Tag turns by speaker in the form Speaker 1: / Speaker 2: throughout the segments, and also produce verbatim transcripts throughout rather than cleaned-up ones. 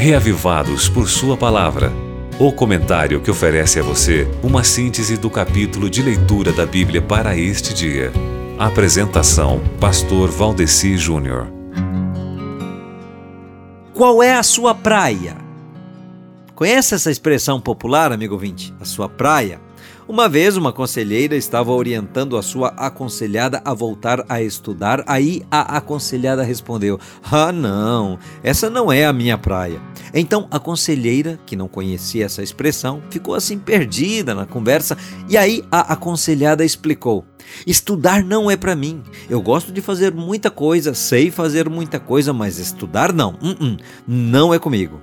Speaker 1: Reavivados por Sua Palavra. O comentário que oferece a você uma síntese do capítulo de leitura da Bíblia para este dia. Apresentação: Pastor Valdeci Júnior.
Speaker 2: Qual é a sua praia? Conhece essa expressão popular, amigo ouvinte? A sua praia? Uma vez uma conselheira estava orientando a sua aconselhada a voltar a estudar, aí a aconselhada respondeu: "Ah, não, essa não é a minha praia." Então a conselheira, que não conhecia essa expressão, ficou assim perdida na conversa, e aí a aconselhada explicou: "Estudar não é para mim. Eu gosto de fazer muita coisa, sei fazer muita coisa, mas estudar não, uh-uh, não é comigo."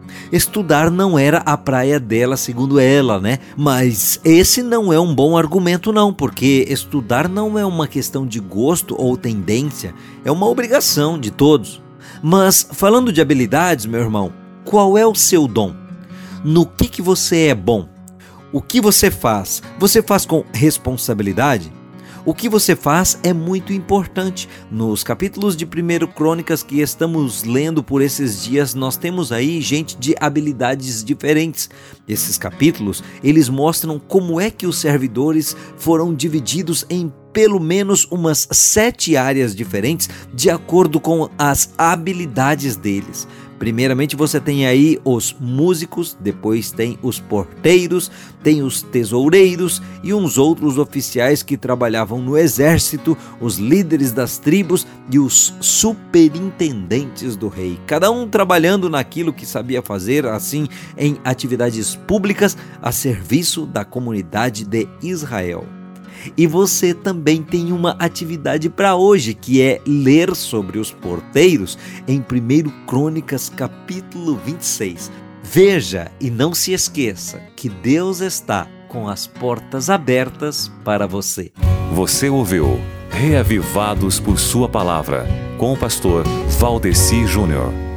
Speaker 2: Estudar não era a praia dela, segundo ela, né? Mas esse não é um bom argumento não, porque estudar não é uma questão de gosto ou tendência, é uma obrigação de todos. Mas falando de habilidades, meu irmão, qual é o seu dom? No que que você é bom? O que você faz? Você faz com responsabilidade? O que você faz é muito importante. Nos capítulos de primeira Crônicas que estamos lendo por esses dias, nós temos aí gente de habilidades diferentes. Esses capítulos, eles mostram como é que os servidores foram divididos em pelo menos umas sete áreas diferentes de acordo com as habilidades deles. Primeiramente você tem aí os músicos, depois tem os porteiros, tem os tesoureiros e uns outros oficiais que trabalhavam no exército, os líderes das tribos e os superintendentes do rei. Cada um trabalhando naquilo que sabia fazer, assim, em atividades públicas a serviço da comunidade de Israel. E você também tem uma atividade para hoje, que é ler sobre os porteiros em primeira Crônicas capítulo vinte e seis. Veja e não se esqueça que Deus está com as portas abertas para você.
Speaker 1: Você ouviu Reavivados por Sua Palavra, com o pastor Valdeci Júnior.